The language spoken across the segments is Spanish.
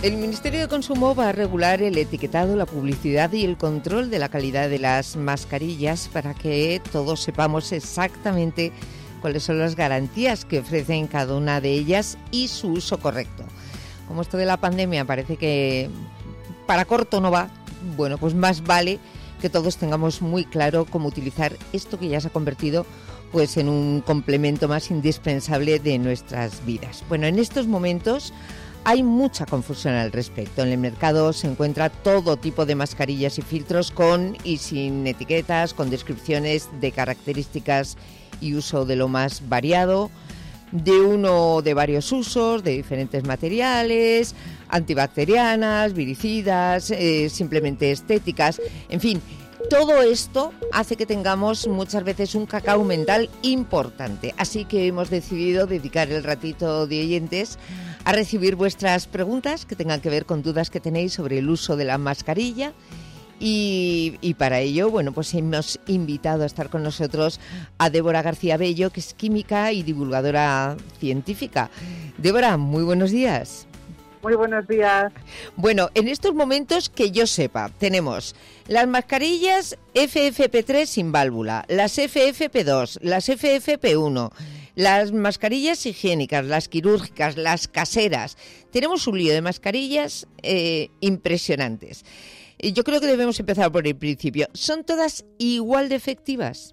El Ministerio de Consumo va a regular el etiquetado, la publicidad y el control de la calidad de las mascarillas para que todos sepamos exactamente cuáles son las garantías que ofrecen cada una de ellas y su uso correcto. Como esto de la pandemia parece que para corto no va, bueno, pues más vale que todos tengamos muy claro cómo utilizar esto que ya se ha convertido pues en un complemento más indispensable de nuestras vidas. Bueno, en estos momentos hay mucha confusión al respecto. En el mercado se encuentra todo tipo de mascarillas y filtros con y sin etiquetas, con descripciones de características y uso de lo más variado, de uno o de varios usos, de diferentes materiales, antibacterianas, viricidas, simplemente estéticas, en fin. Todo esto hace que tengamos muchas veces un cacao mental importante. Así que hemos decidido dedicar el ratito de oyentes a recibir vuestras preguntas que tengan que ver con dudas que tenéis sobre el uso de la mascarilla. Y para ello, bueno, pues hemos invitado a estar con nosotros a Débora García Bello, que es química y divulgadora científica. Débora, muy buenos días. Muy buenos días. Bueno, en estos momentos, que yo sepa, tenemos las mascarillas FFP3 sin válvula, las FFP2, las FFP1, las mascarillas higiénicas, las quirúrgicas, las caseras. Tenemos un lío de mascarillas impresionantes. Yo creo que debemos empezar por el principio. ¿Son todas igual de efectivas?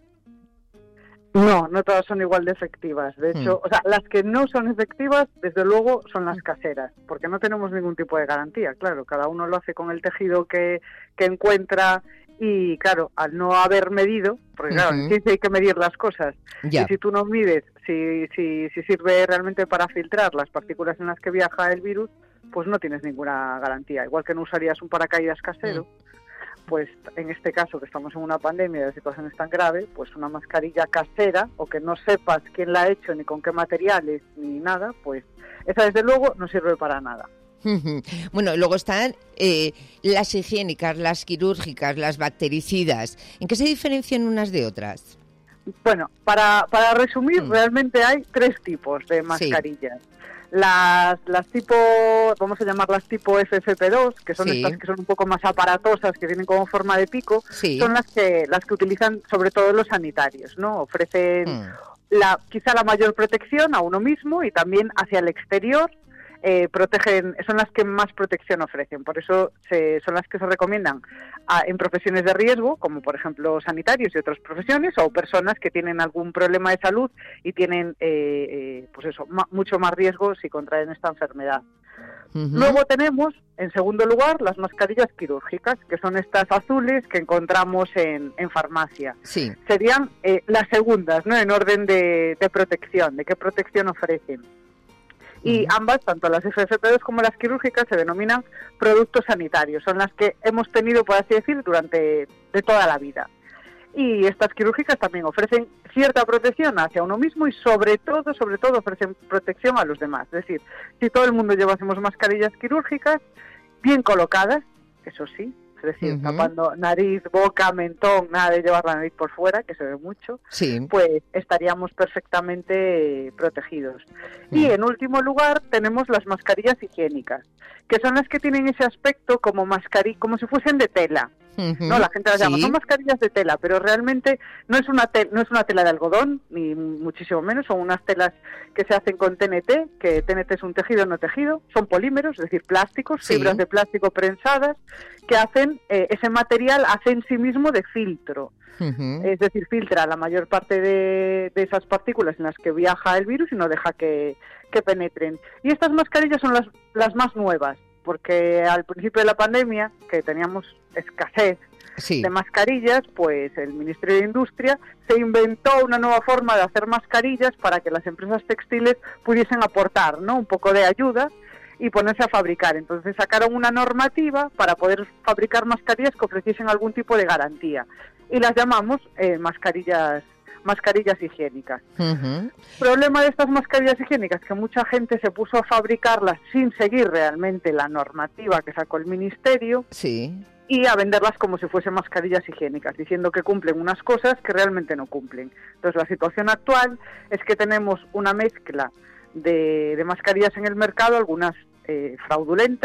No, no todas son igual de efectivas. De hecho, o sea, las que no son efectivas, desde luego, son las caseras, porque no tenemos ningún tipo de garantía. Claro, cada uno lo hace con el tejido que encuentra y, claro, al no haber medido, porque claro, en ciencia hay que medir las cosas. Ya. Y si tú no mides si sirve realmente para filtrar las partículas en las que viaja el virus, pues no tienes ninguna garantía. Igual que no usarías un paracaídas casero, pues en este caso que estamos en una pandemia y la situación es tan grave, pues una mascarilla casera, o que no sepas quién la ha hecho, ni con qué materiales, ni nada, pues esa desde luego no sirve para nada. Bueno, luego están las higiénicas, las quirúrgicas, las bactericidas. ¿En qué se diferencian unas de otras? Bueno, para resumir, realmente hay tres tipos de mascarillas. Sí. Las tipo, vamos a llamarlas tipo FFP2, que son estas que son un poco más aparatosas, que tienen como forma de pico, son las que utilizan sobre todo los sanitarios, ¿no? Ofrecen quizá la mayor protección a uno mismo y también hacia el exterior. Protegen, son las que más protección ofrecen, por eso son las que se recomiendan en profesiones de riesgo, como por ejemplo sanitarios y otras profesiones, o personas que tienen algún problema de salud y tienen pues eso, mucho más riesgo si contraen esta enfermedad. Luego tenemos, en segundo lugar, las mascarillas quirúrgicas, que son estas azules que encontramos en farmacia. Serían las segundas, ¿no?, en orden de protección, de qué protección ofrecen. Y ambas, tanto las FFP2 como las quirúrgicas, se denominan productos sanitarios. Son las que hemos tenido, por así decir, durante de toda la vida. Y estas quirúrgicas también ofrecen cierta protección hacia uno mismo y sobre todo ofrecen protección a los demás. Es decir, si todo el mundo llevásemos mascarillas quirúrgicas bien colocadas, eso sí, es decir, tapando nariz, boca, mentón, nada de llevar la nariz por fuera, que se ve mucho, pues estaríamos perfectamente protegidos. Y en último lugar tenemos las mascarillas higiénicas, que son las que tienen ese aspecto como si fuesen de tela. No, la gente las llama, son mascarillas de tela, pero realmente no es una tela de algodón, ni muchísimo menos, son unas telas que se hacen con TNT, que TNT es un tejido no tejido, son polímeros, es decir, plásticos, fibras de plástico prensadas, que hacen, ese material hace en sí mismo de filtro. Es decir, filtra la mayor parte de esas partículas en las que viaja el virus y no deja que penetren. Y estas mascarillas son las más nuevas, porque al principio de la pandemia, que teníamos escasez de mascarillas, pues el Ministerio de Industria se inventó una nueva forma de hacer mascarillas para que las empresas textiles pudiesen aportar, ¿no?, un poco de ayuda y ponerse a fabricar. Entonces sacaron una normativa para poder fabricar mascarillas que ofreciesen algún tipo de garantía y las llamamos mascarillas higiénicas. El problema de estas mascarillas higiénicas es que mucha gente se puso a fabricarlas sin seguir realmente la normativa que sacó el Ministerio y a venderlas como si fuesen mascarillas higiénicas, diciendo que cumplen unas cosas que realmente no cumplen. Entonces la situación actual es que tenemos una mezcla de mascarillas en el mercado, algunas fraudulentas,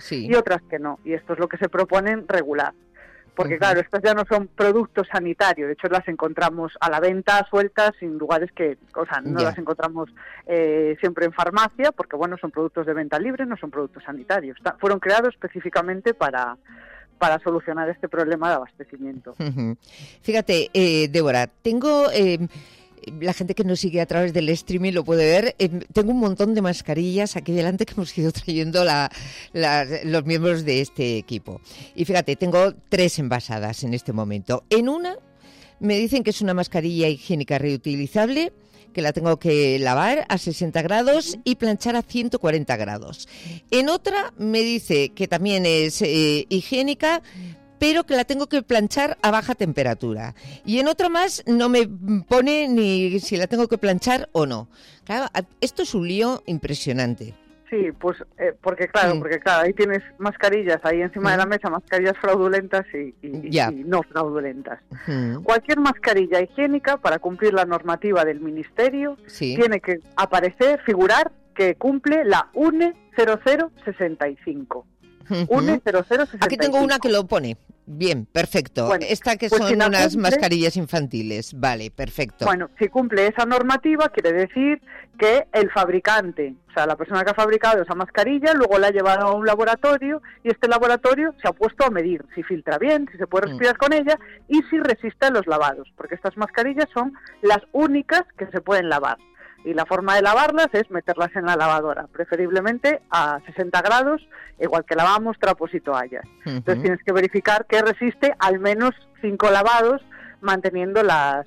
y otras que no. Y esto es lo que se proponen regular. Porque claro, estas ya no son productos sanitarios, de hecho las encontramos a la venta sueltas en lugares que, o sea, no las encontramos siempre en farmacia, porque bueno, son productos de venta libre, no son productos sanitarios. Fueron creados específicamente para solucionar este problema de abastecimiento. Fíjate, Débora, tengo... la gente que nos sigue a través del streaming lo puede ver. Tengo un montón de mascarillas aquí delante que hemos ido trayendo los miembros de este equipo. Y fíjate, tengo 3 envasadas en este momento. En una me dicen que es una mascarilla higiénica reutilizable, que la tengo que lavar a 60 grados y planchar a 140 grados. En otra me dice que también es higiénica, pero que la tengo que planchar a baja temperatura. Y en otra más no me pone ni si la tengo que planchar o no. Claro, esto es un lío impresionante. Sí, pues porque claro, ahí tienes mascarillas ahí encima de la mesa, mascarillas fraudulentas y no fraudulentas. Cualquier mascarilla higiénica, para cumplir la normativa del Ministerio, tiene que figurar que cumple la UNE 0065. UNE 0065. Aquí tengo una que lo pone. Bien, perfecto. Bueno, esta que pues son si unas mascarillas infantiles. Vale, perfecto. Bueno, si cumple esa normativa, quiere decir que el fabricante, o sea, la persona que ha fabricado esa mascarilla, luego la ha llevado a un laboratorio y este laboratorio se ha puesto a medir si filtra bien, si se puede respirar con ella y si resiste a los lavados, porque estas mascarillas son las únicas que se pueden lavar. Y la forma de lavarlas es meterlas en la lavadora, preferiblemente a 60 grados, igual que lavamos trapos y toallas. Entonces tienes que verificar que resiste al menos 5 lavados, manteniendo la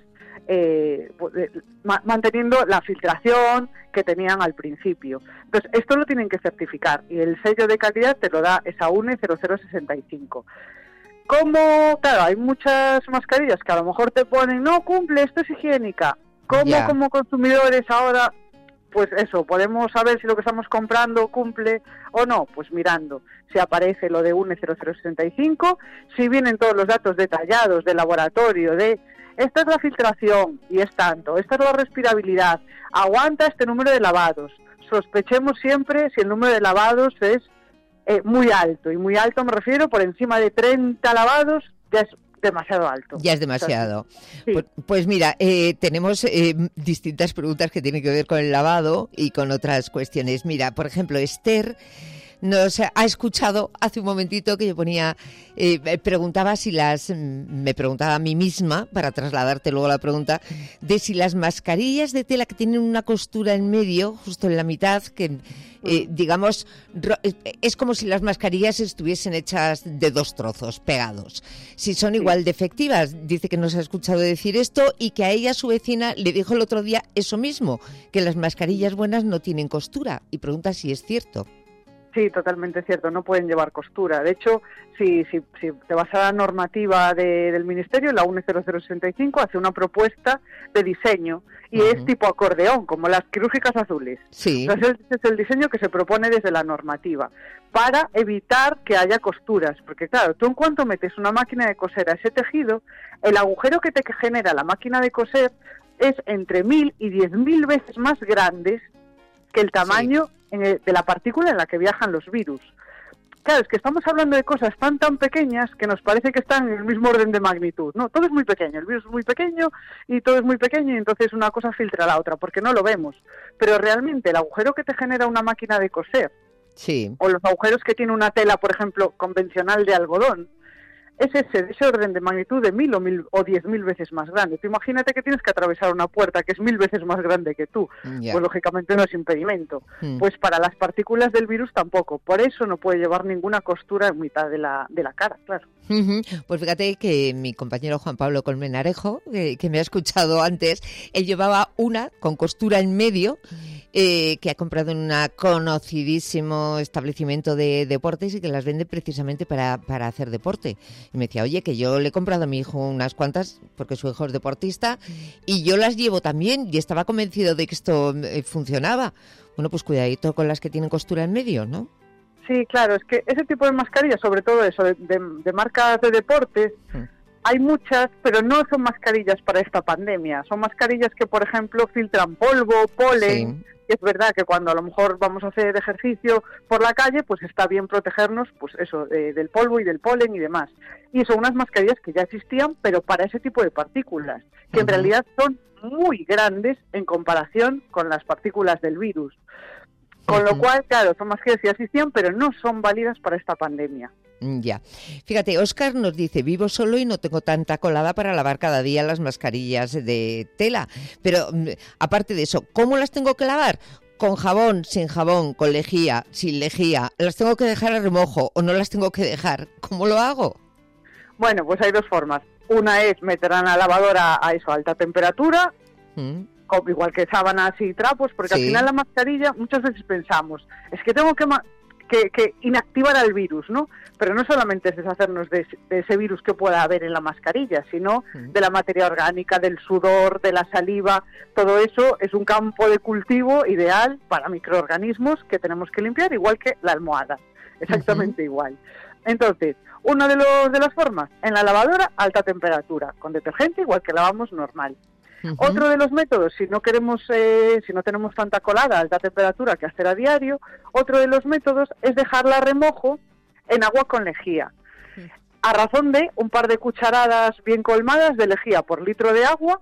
filtración que tenían al principio. Entonces esto lo tienen que certificar y el sello de calidad te lo da esa UNE 0065. Claro, hay muchas mascarillas que a lo mejor te ponen, no cumple, esto es higiénica. ¿Cómo como consumidores ahora, pues eso, podemos saber si lo que estamos comprando cumple o no? Pues mirando si aparece lo de UNE 0065, si vienen todos los datos detallados del laboratorio de esta es la filtración y es tanto, esta es la respirabilidad, aguanta este número de lavados. Sospechemos siempre si el número de lavados es muy alto, y muy alto me refiero por encima de 30 lavados, ya es demasiado alto. Ya es demasiado. Sí. Pues mira, tenemos distintas preguntas que tienen que ver con el lavado y con otras cuestiones. Mira, por ejemplo, Esther nos ha escuchado hace un momentito que yo ponía, me preguntaba a mí misma, para trasladarte luego la pregunta, de si las mascarillas de tela que tienen una costura en medio, justo en la mitad, que digamos, es como si las mascarillas estuviesen hechas de 2 trozos pegados. Si son igual de efectivas, dice que nos ha escuchado decir esto y que a ella, su vecina, le dijo el otro día eso mismo, que las mascarillas buenas no tienen costura, y pregunta si es cierto. Sí, totalmente cierto, no pueden llevar costura. De hecho, si te vas a la normativa del Ministerio, la UNE 0065 hace una propuesta de diseño y es tipo acordeón, como las quirúrgicas azules. Sí. Entonces, ese es el diseño que se propone desde la normativa para evitar que haya costuras. Porque claro, tú en cuanto metes una máquina de coser a ese tejido, el agujero que te genera la máquina de coser es entre 1000 y 10.000 veces más grandes que el tamaño de la partícula en la que viajan los virus. Claro, es que estamos hablando de cosas tan pequeñas que nos parece que están en el mismo orden de magnitud. No, todo es muy pequeño, el virus es muy pequeño y todo es muy pequeño y entonces una cosa filtra a la otra, porque no lo vemos. Pero realmente el agujero que te genera una máquina de coser, o los agujeros que tiene una tela, por ejemplo, convencional de algodón, es ese orden de magnitud de 1000 o 10.000 veces más grande. Tú imagínate que tienes que atravesar una puerta que es 1000 veces más grande que tú. Pues lógicamente no es impedimento. Pues para las partículas del virus tampoco. Por eso no puede llevar ninguna costura en mitad de la cara, claro. Pues fíjate que mi compañero Juan Pablo Colmenarejo, que me ha escuchado antes, él llevaba una con costura en medio, que ha comprado en un conocidísimo establecimiento de deportes y que las vende precisamente para hacer deporte. Y me decía, oye, que yo le he comprado a mi hijo unas cuantas, porque su hijo es deportista, y yo las llevo también, y estaba convencido de que esto funcionaba. Bueno, pues cuidadito con las que tienen costura en medio, ¿no? Sí, claro, es que ese tipo de mascarillas, sobre todo eso, de marcas de deportes, hay muchas, pero no son mascarillas para esta pandemia. Son mascarillas que, por ejemplo, filtran polvo, polen. Sí. Y es verdad que cuando a lo mejor vamos a hacer ejercicio por la calle, pues está bien protegernos, pues eso, del polvo y del polen y demás. Y son unas mascarillas que ya existían, pero para ese tipo de partículas, que en realidad son muy grandes en comparación con las partículas del virus. Con lo cual, claro, son mascarillas que ya existían, pero no son válidas para esta pandemia. Ya. Fíjate, Óscar nos dice, vivo solo y no tengo tanta colada para lavar cada día las mascarillas de tela. Pero, aparte de eso, ¿cómo las tengo que lavar? ¿Con jabón, sin jabón, con lejía, sin lejía? ¿Las tengo que dejar a remojo o no las tengo que dejar? ¿Cómo lo hago? Bueno, pues hay dos formas. Una es meterla en la lavadora a alta temperatura, igual que sábanas y trapos, porque al final la mascarilla, muchas veces pensamos, es que tengo que inactivar al virus, ¿no? Pero no solamente es deshacernos de ese virus que pueda haber en la mascarilla, sino de la materia orgánica, del sudor, de la saliva. Todo eso es un campo de cultivo ideal para microorganismos que tenemos que limpiar, igual que la almohada, exactamente igual. Entonces, una de las formas, en la lavadora, alta temperatura, con detergente, igual que lavamos normal. Otro de los métodos, si no tenemos tanta colada a alta temperatura que hacer a diario, otro de los métodos es dejarla a remojo en agua con lejía, a razón de un par de cucharadas bien colmadas de lejía por litro de agua.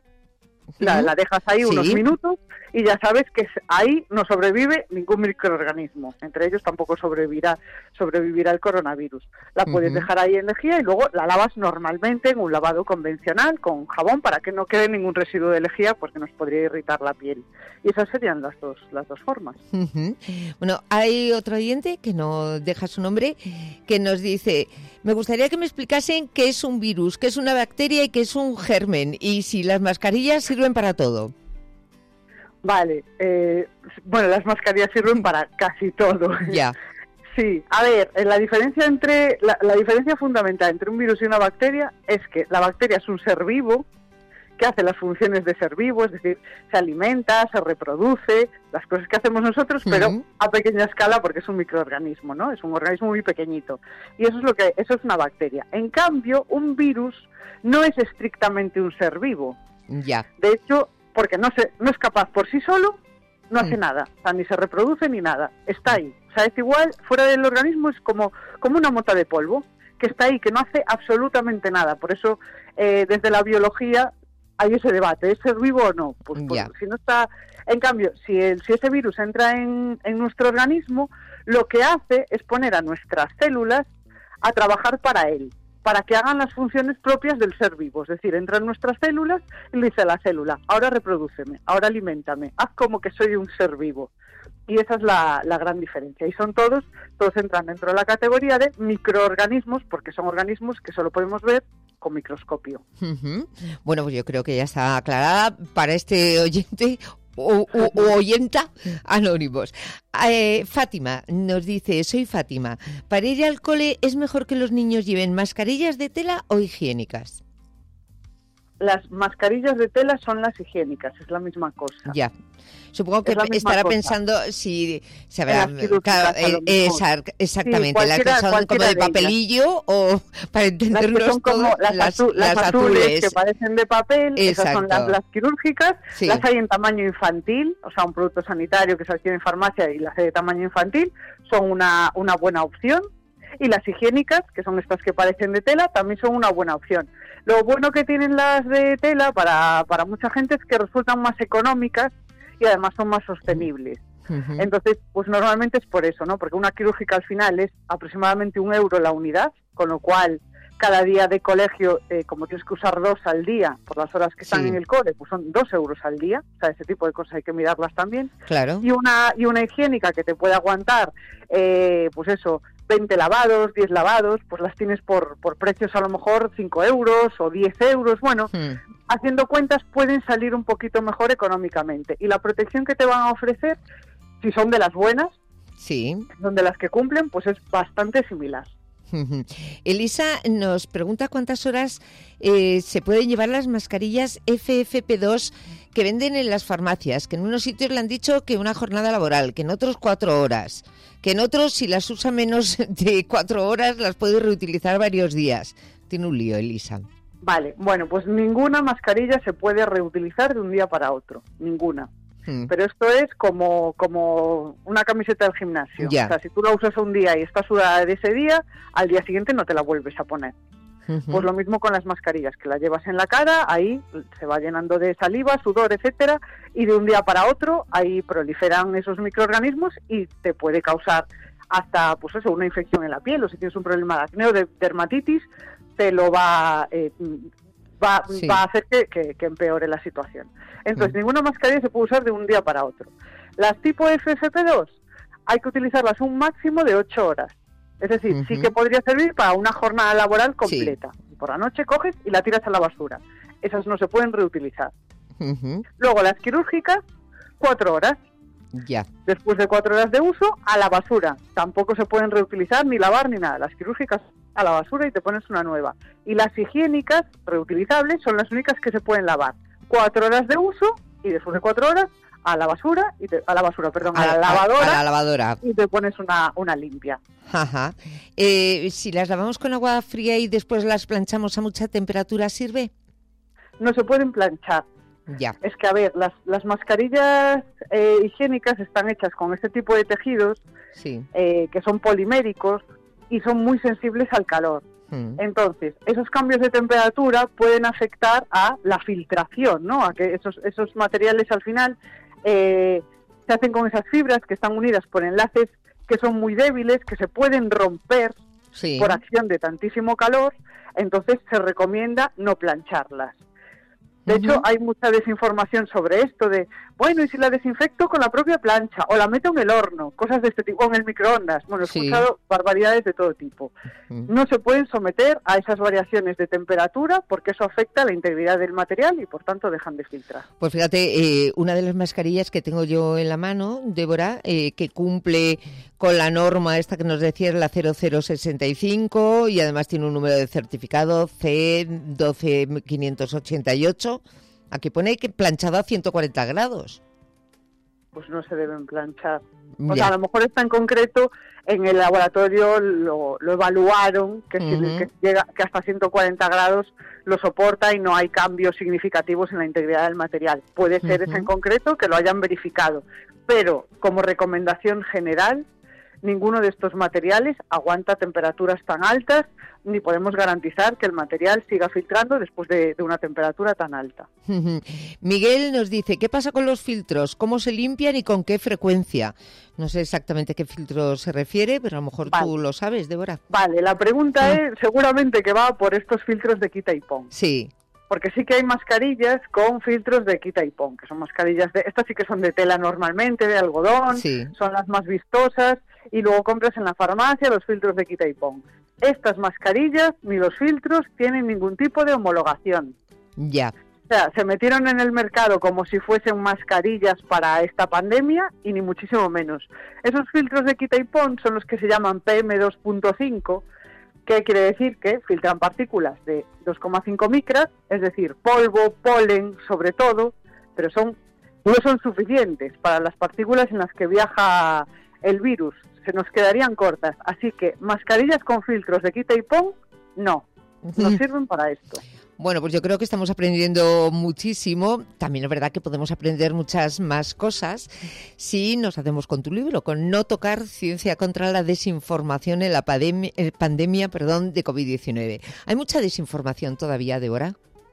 La dejas ahí unos minutos y ya sabes que ahí no sobrevive ningún microorganismo. Entre ellos tampoco sobrevivirá el coronavirus. La puedes dejar ahí en lejía y luego la lavas normalmente en un lavado convencional con jabón para que no quede ningún residuo de lejía porque nos podría irritar la piel. Y esas serían las dos formas. Bueno, hay otro oyente que no deja su nombre que nos dice: me gustaría que me explicasen qué es un virus, qué es una bacteria y qué es un germen, y si las mascarillas sirven para todo. Vale, bueno, las mascarillas sirven para casi todo. Ya. Sí, a ver, la diferencia la diferencia fundamental entre un virus y una bacteria es que la bacteria es un ser vivo que hace las funciones de ser vivo, es decir, se alimenta, se reproduce, las cosas que hacemos nosotros, pero a pequeña escala porque es un microorganismo, ¿no? Es un organismo muy pequeñito. Y eso es una bacteria. En cambio, un virus no es estrictamente un ser vivo. Ya. De hecho, porque no es capaz por sí solo, no hace nada, o sea, ni se reproduce ni nada, está ahí. O sea, es igual, fuera del organismo es como una mota de polvo, que está ahí, que no hace absolutamente nada. Por eso, desde la biología hay ese debate, ¿es ser vivo o no? Pues si no está. En cambio, si ese virus entra en nuestro organismo, lo que hace es poner a nuestras células a trabajar para él, para que hagan las funciones propias del ser vivo. Es decir, entra en nuestras células y le dice a la célula: ahora reprodúceme, ahora aliméntame, haz como que soy un ser vivo. Y esa es la gran diferencia. Y son todos entran dentro de la categoría de microorganismos, porque son organismos que solo podemos ver con microscopio. Bueno, pues yo creo que ya está aclarada para este oyente o oyenta anónimos. Fátima nos dice: soy Fátima, ¿para ir al cole es mejor que los niños lleven mascarillas de tela o higiénicas? Las mascarillas de tela son las higiénicas, es la misma cosa. Ya. Supongo que estará pensando si se habrá... Exactamente, sí, las que son como de papelillo o para entendernos todos, las azules que parecen de papel. Exacto. Esas son las quirúrgicas. Sí. Las hay en tamaño infantil, o sea, un producto sanitario que se adquiere en farmacia y las hay de tamaño infantil, son una buena opción. Y las higiénicas, que son estas que parecen de tela, también son una buena opción. Lo bueno que tienen las de tela para mucha gente es que resultan más económicas y además son más sostenibles. Entonces, pues normalmente es por eso, ¿no? Porque una quirúrgica al final es aproximadamente €1 la unidad, con lo cual cada día de colegio, como tienes que usar 2 al día por las horas que están en el cole, pues son €2 al día. O sea, ese tipo de cosas hay que mirarlas también. Claro. Y una higiénica que te puede aguantar, pues eso, 20 lavados, 10 lavados, pues las tienes por precios a lo mejor €5 o €10. Bueno, haciendo cuentas pueden salir un poquito mejor económicamente. Y la protección que te van a ofrecer, si son de las buenas, son de las que cumplen, pues es bastante similar. Elisa nos pregunta cuántas horas se pueden llevar las mascarillas FFP2 que venden en las farmacias, que en unos sitios le han dicho que una jornada laboral, que en otros 4 horas, que en otros si las usa menos de 4 horas las puede reutilizar varios días. tiene un lío, Elisa. Vale, bueno, pues ninguna mascarilla se puede reutilizar de un día para otro, ninguna. Pero esto es como una camiseta del gimnasio. Ya. O sea, si tú la usas un día y está sudada de ese día, al día siguiente no te la vuelves a poner. Pues lo mismo con las mascarillas, que las llevas en la cara, ahí se va llenando de saliva, sudor, etcétera, y de un día para otro ahí proliferan esos microorganismos y te puede causar hasta, pues eso, una infección en la piel, o si tienes un problema de acné o de dermatitis, te lo va a hacer que empeore la situación. Entonces, ninguna mascarilla se puede usar de un día para otro. Las tipo FFP2 hay que utilizarlas un máximo de 8 horas. Es decir, sí que podría servir para una jornada laboral completa. Sí. Por la noche coges y la tiras a la basura. Esas no se pueden reutilizar. Luego, las quirúrgicas, 4 horas. Ya. Después de 4 horas de uso, a la basura. Tampoco se pueden reutilizar, ni lavar, ni nada. Las quirúrgicas a la basura y te pones una nueva. Y las higiénicas, reutilizables, son las únicas que se pueden lavar. 4 horas de uso y después de 4 horas a la basura, a la lavadora y te pones una limpia. Ajá. Si las lavamos con agua fría y después las planchamos a mucha temperatura, ¿sirve? No se pueden planchar. Ya. Es que, a ver, las mascarillas higiénicas están hechas con este tipo de tejidos que son poliméricos y son muy sensibles al calor. Entonces, esos cambios de temperatura pueden afectar a la filtración, ¿no? A que esos materiales al final se hacen con esas fibras que están unidas por enlaces que son muy débiles, que se pueden romper por acción de tantísimo calor. Entonces se recomienda no plancharlas. De hecho, hay mucha desinformación sobre esto de, bueno, ¿y si la desinfecto con la propia plancha? O la meto en el horno, cosas de este tipo, o en el microondas. Bueno, he escuchado barbaridades de todo tipo. No se pueden someter a esas variaciones de temperatura porque eso afecta la integridad del material y, por tanto, dejan de filtrar. Pues fíjate, una de las mascarillas que tengo yo en la mano, Débora, que cumple con la norma esta que nos decía, la 0065, y además tiene un número de certificado C12588. Aquí pone que planchado a 140 grados. Pues no se deben planchar. O sea, a lo mejor está en concreto, en el laboratorio lo evaluaron, que hasta 140 grados lo soporta y no hay cambios significativos en la integridad del material. Puede ser ese en concreto que lo hayan verificado. Pero como recomendación general, ninguno de estos materiales aguanta temperaturas tan altas, ni podemos garantizar que el material siga filtrando después de una temperatura tan alta. Miguel nos dice, ¿qué pasa con los filtros? ¿Cómo se limpian y con qué frecuencia? No sé exactamente a qué filtro se refiere, pero a lo mejor tú lo sabes, Débora. Vale, la pregunta es seguramente que va por estos filtros de quita y pon. Sí. Porque sí que hay mascarillas con filtros de quita y pon, que son mascarillas estas sí que son de tela normalmente, de algodón, son las más vistosas, y luego compras en la farmacia los filtros de quita y pon. Estas mascarillas ni los filtros tienen ningún tipo de homologación. Ya. O sea, se metieron en el mercado como si fuesen mascarillas para esta pandemia y ni muchísimo menos. Esos filtros de quita y pon son los que se llaman PM2.5, que quiere decir que filtran partículas de 2,5 micras, es decir, polvo, polen, sobre todo, pero no son suficientes para las partículas en las que viaja el virus. Se nos quedarían cortas. Así que mascarillas con filtros de quita y pon, no sirven para esto. Bueno, pues yo creo que estamos aprendiendo muchísimo. También es verdad que podemos aprender muchas más cosas si nos hacemos con tu libro, con No tocar, ciencia contra la desinformación en la pandemia de COVID-19. ¿Hay mucha desinformación todavía, Débora?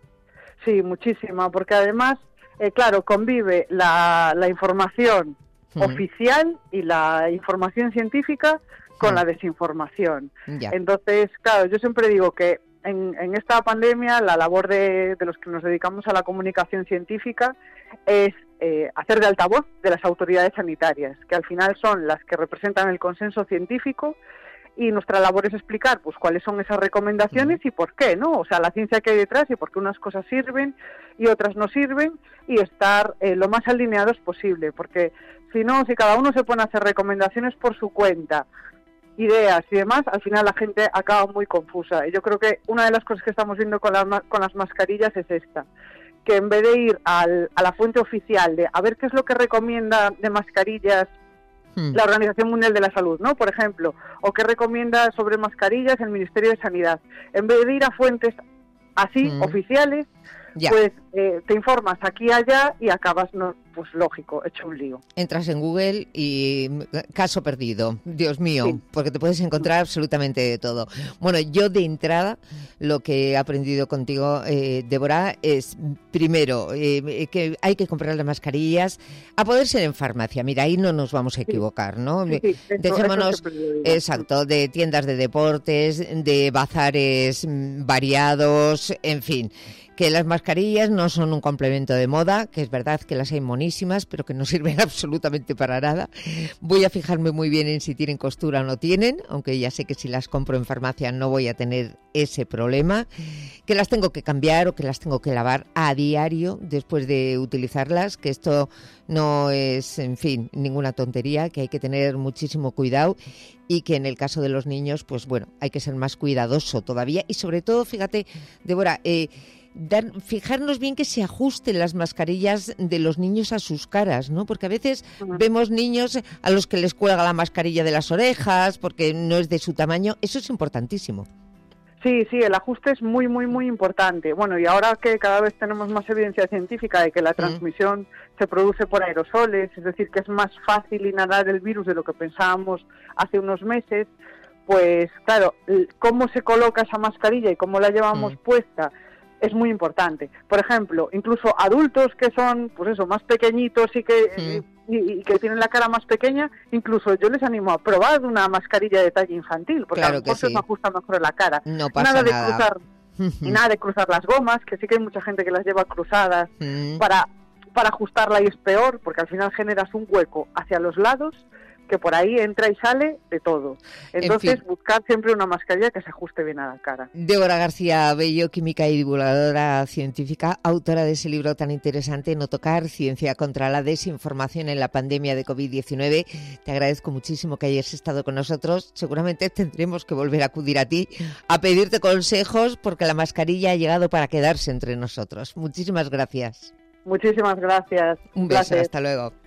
Sí, muchísima, porque además, claro, convive la información oficial y la información científica con la desinformación. Ya. Entonces, claro, yo siempre digo que en esta pandemia la labor de los que nos dedicamos a la comunicación científica es hacer de altavoz de las autoridades sanitarias, que al final son las que representan el consenso científico, y nuestra labor es explicar pues cuáles son esas recomendaciones y por qué, ¿no? O sea, la ciencia que hay detrás y por qué unas cosas sirven y otras no sirven, y estar lo más alineados posible, porque si cada uno se pone a hacer recomendaciones por su cuenta, ideas y demás, al final la gente acaba muy confusa. Y yo creo que una de las cosas que estamos viendo con las mascarillas es esta, que en vez de ir a la fuente oficial de a ver qué es lo que recomienda de mascarillas la Organización Mundial de la Salud, ¿no? Por ejemplo, o qué recomienda sobre mascarillas el Ministerio de Sanidad. En vez de ir a fuentes así, oficiales, pues te informas aquí y allá y acabas, no, pues lógico, hecho un lío. Entras en Google y caso perdido, Dios mío, porque te puedes encontrar absolutamente de todo. Bueno, yo de entrada lo que he aprendido contigo, Débora, es primero que hay que comprar las mascarillas a poder ser en farmacia. Mira, ahí no nos vamos a equivocar, ¿no? Dejémonos, exacto, de tiendas de deportes, de bazares variados, en fin. Que las mascarillas no son un complemento de moda, que es verdad que las hay monísimas, pero que no sirven absolutamente para nada. Voy a fijarme muy bien en si tienen costura o no tienen, aunque ya sé que si las compro en farmacia no voy a tener ese problema. Que las tengo que cambiar o que las tengo que lavar a diario después de utilizarlas, que esto no es, en fin, ninguna tontería, que hay que tener muchísimo cuidado y que en el caso de los niños, pues bueno, hay que ser más cuidadoso todavía y sobre todo, fíjate, Débora, fijarnos bien que se ajusten las mascarillas de los niños a sus caras, ¿no? Porque a veces vemos niños a los que les cuelga la mascarilla de las orejas porque no es de su tamaño. Eso es importantísimo. Sí, el ajuste es muy, muy, muy importante. Bueno, y ahora que cada vez tenemos más evidencia científica de que la transmisión se produce por aerosoles, es decir, que es más fácil inhalar el virus de lo que pensábamos hace unos meses, pues claro, cómo se coloca esa mascarilla y cómo la llevamos puesta es muy importante. Por ejemplo, incluso adultos que son, pues eso, más pequeñitos y que tienen la cara más pequeña, incluso yo les animo a probar una mascarilla de talla infantil, porque claro a lo mejor se os ajusta mejor en la cara. No pasa nada. Nada de cruzar las gomas, que sí que hay mucha gente que las lleva cruzadas para ajustarla y es peor, porque al final generas un hueco hacia los lados que por ahí entra y sale de todo. Entonces, buscar siempre una mascarilla que se ajuste bien a la cara. Débora García Bello, química y divulgadora científica, autora de ese libro tan interesante, No tocar, ciencia contra la desinformación en la pandemia de COVID-19. Te agradezco muchísimo que hayas estado con nosotros. Seguramente tendremos que volver a acudir a ti a pedirte consejos porque la mascarilla ha llegado para quedarse entre nosotros. Muchísimas gracias. Muchísimas gracias. Un beso, hasta luego.